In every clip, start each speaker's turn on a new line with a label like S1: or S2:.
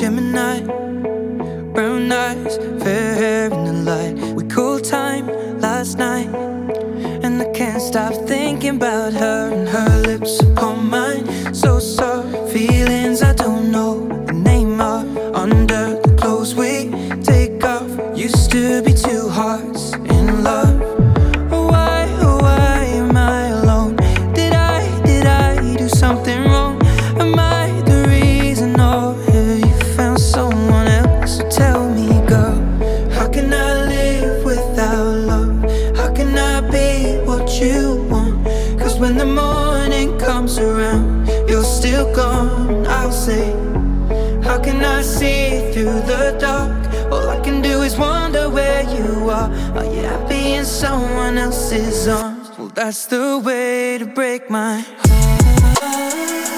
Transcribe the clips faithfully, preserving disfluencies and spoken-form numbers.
S1: Gemini, brown eyes, fair hair in the light. We called time last night, and I can't stop thinking about her and her lips upon mine. So soft, feelings I don't know the name of. Under the clothes we take off, used to be two hearts in love. Why, oh why am I alone? Did I, did I do something wrong? Am I the reason, or have you found someone else? So tell me, girl, how can I live without love? How can I be what you want? Cause when the morning comes around, you're still gone. I'll say, how can I see through the dark? All I can do is wonder where you are. Are you happy in someone else's arms? Well, that's the way to break my heart.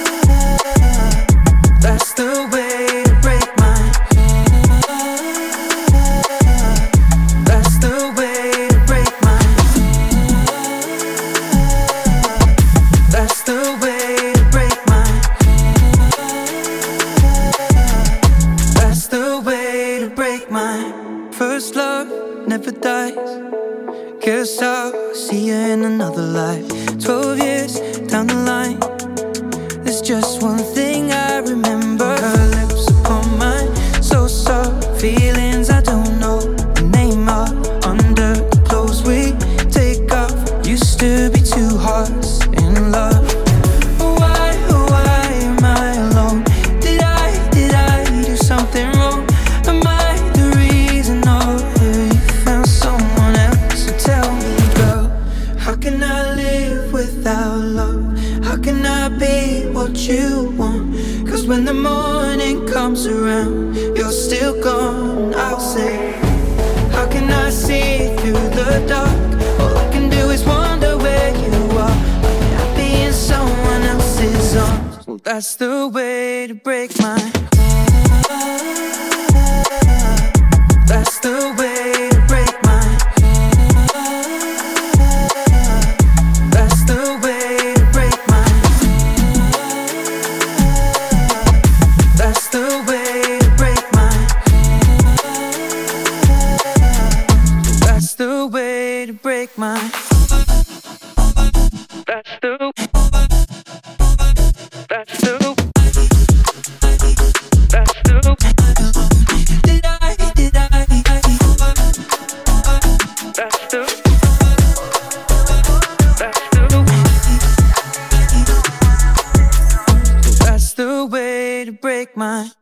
S1: That's the way to break my heart. That's the way to break my heart. That's the way to break my heart. That's the way to break my first love never dies. Guess I'll see you in another life. Twelve years down the line, there's just one thing I remember. Her lips upon mine, so soft, feelings I don't know the name of. Under the clothes we take off, used to be two hearts in love. Why, oh why am I alone? Did I, did I do something wrong? Am I the reason, or have you found someone else? So tell me, girl, how can I live without love? How can I be what you want? Cause when the morning comes around, you're still gone. I'll say, how can I see through the dark? All I can do is wonder where you are. Are you happy in someone else's arms? Well, that's the way to break my heart. That's the way to break my heart. That's the way to break my heart. That's the way to break my heart. That's the way to break my That's the That's the That's the Did I, did I That's the That's the That's the way to break my